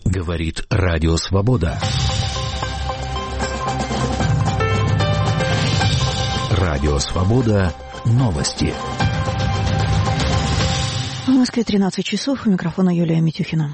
Говорит Радио Свобода. Радио Свобода. Новости. В Москве 13 часов. У микрофона Юлия Митюхина.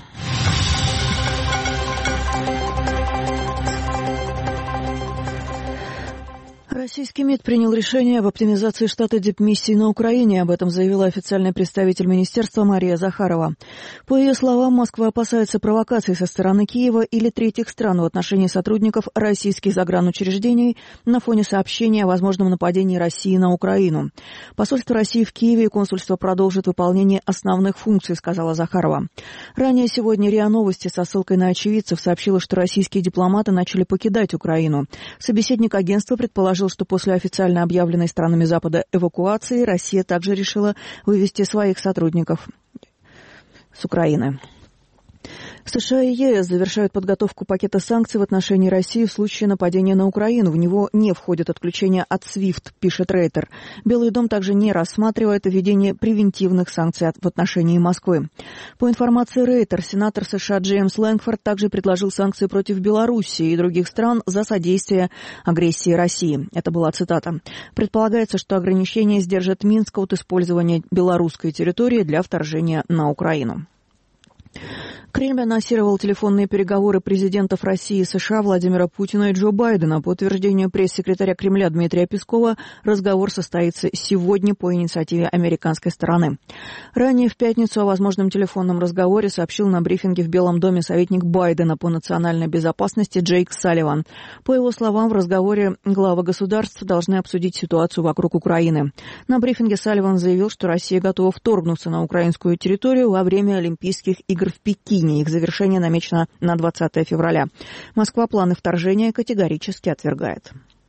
Российский МИД принял решение об оптимизации штата дипмиссии на Украине. Об этом заявила официальный представитель министерства Мария Захарова. По ее словам, Москва опасается провокаций со стороны Киева или третьих стран в отношении сотрудников российских загранучреждений на фоне сообщения о возможном нападении России на Украину. Посольство России в Киеве и консульство продолжит выполнение основных функций, сказала Захарова. Ранее сегодня РИА Новости со ссылкой на очевидцев сообщила, что российские дипломаты начали покидать Украину. Собеседник агентства предположил, что после официально объявленной странами Запада эвакуации Россия также решила вывести своих сотрудников с Украины. США и ЕС завершают подготовку пакета санкций в отношении России в случае нападения на Украину. В него не входит отключение от SWIFT, пишет Рейтер. Белый дом также не рассматривает введение превентивных санкций в отношении Москвы. По информации Рейтер, сенатор США Джеймс Лэнгфорд также предложил санкции против Белоруссии и других стран за содействие агрессии России. Это была цитата. Предполагается, что ограничения сдержат Минск от использования белорусской территории для вторжения на Украину. Кремль анонсировал телефонные переговоры президентов России и США Владимира Путина и Джо Байдена. По утверждению пресс-секретаря Кремля Дмитрия Пескова, разговор состоится сегодня по инициативе американской стороны. Ранее в пятницу о возможном телефонном разговоре сообщил на брифинге в Белом доме советник Байдена по национальной безопасности Джейк Салливан. По его словам, в разговоре главы государств должны обсудить ситуацию вокруг Украины. На брифинге Салливан заявил, что Россия готова вторгнуться на украинскую территорию во время Олимпийских игр в Пекине. Их завершение намечено на 20 февраля. Москва планы вторжения категорически отвергает.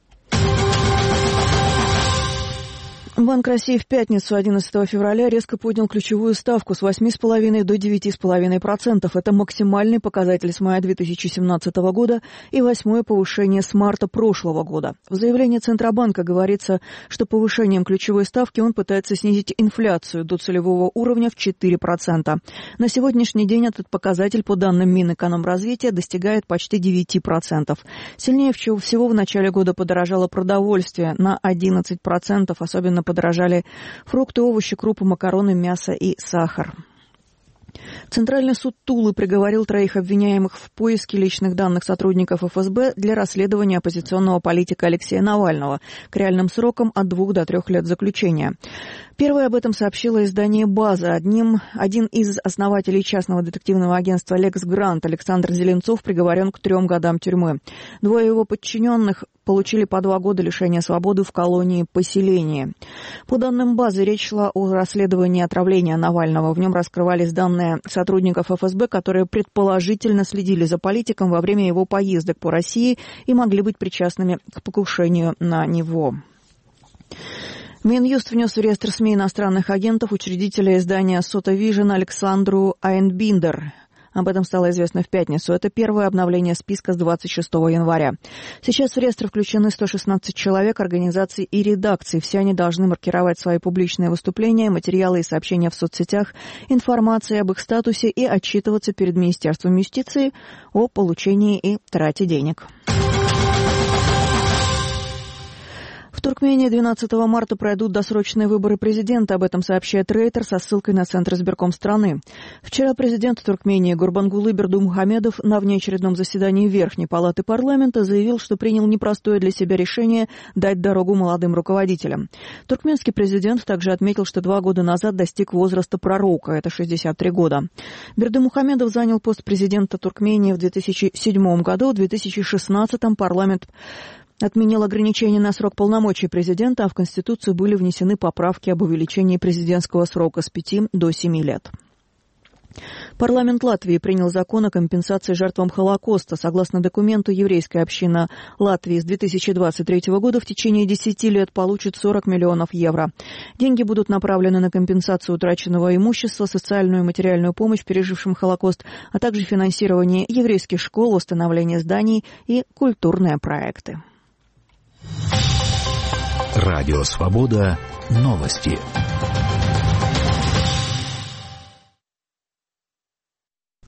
Банк России в пятницу, 11 февраля, резко поднял ключевую ставку с 8,5% до 9,5%. Это максимальный показатель с мая 2017 года и 8-е повышение с марта прошлого года. В заявлении Центробанка говорится, что повышением ключевой ставки он пытается снизить инфляцию до целевого уровня в 4%. На сегодняшний день этот показатель, по данным Минэкономразвития, достигает почти 9%. Сильнее всего в начале года подорожало продовольствие на 11%, особенно подорожали фрукты, овощи, крупы, макароны, мясо и сахар. Центральный суд Тулы приговорил 3 обвиняемых в поиске личных данных сотрудников ФСБ для расследования оппозиционного политика Алексея Навального к реальным срокам от 2 до 3 лет заключения. Первое об этом сообщило издание «База». Один из основателей частного детективного агентства «Лекс Грант» Александр Зеленцов приговорен к 3 годам тюрьмы. 2 его подчиненных получили по 2 года лишения свободы в колонии поселения. По данным «Базы», речь шла о расследовании отравления Навального. В нем раскрывались данные сотрудников ФСБ, которые предположительно следили за политиком во время его поездок по России и могли быть причастными к покушению на него. Минюст внес в реестр СМИ иностранных агентов учредителя издания «Сота Вижн» Александру Айнбиндер. Об этом стало известно в пятницу. Это первое обновление списка с 26 января. Сейчас в реестр включены 116 человек, организаций и редакций. Все они должны маркировать свои публичные выступления, материалы и сообщения в соцсетях, информации об их статусе и отчитываться перед Министерством юстиции о получении и трате денег. В Туркмении 12 марта пройдут досрочные выборы президента. Об этом сообщает Рейтер со ссылкой на Центр избирком страны. Вчера президент Туркмении Гурбангулы Бердымухамедов на внеочередном заседании Верхней палаты парламента заявил, что принял непростое для себя решение дать дорогу молодым руководителям. Туркменский президент также отметил, что 2 года назад достиг возраста пророка, это 63 года. Бердымухамедов занял пост президента Туркмении в 2007 году, в 2016 парламент отменил ограничения на срок полномочий президента, а в Конституцию были внесены поправки об увеличении президентского срока с 5 до 7 лет. Парламент Латвии принял закон о компенсации жертвам Холокоста. Согласно документу, еврейская община Латвии с 2023 года в течение 10 лет получит 40 миллионов евро. Деньги будут направлены на компенсацию утраченного имущества, социальную и материальную помощь пережившим Холокост, а также финансирование еврейских школ, восстановление зданий и культурные проекты. Радио Свобода. Новости.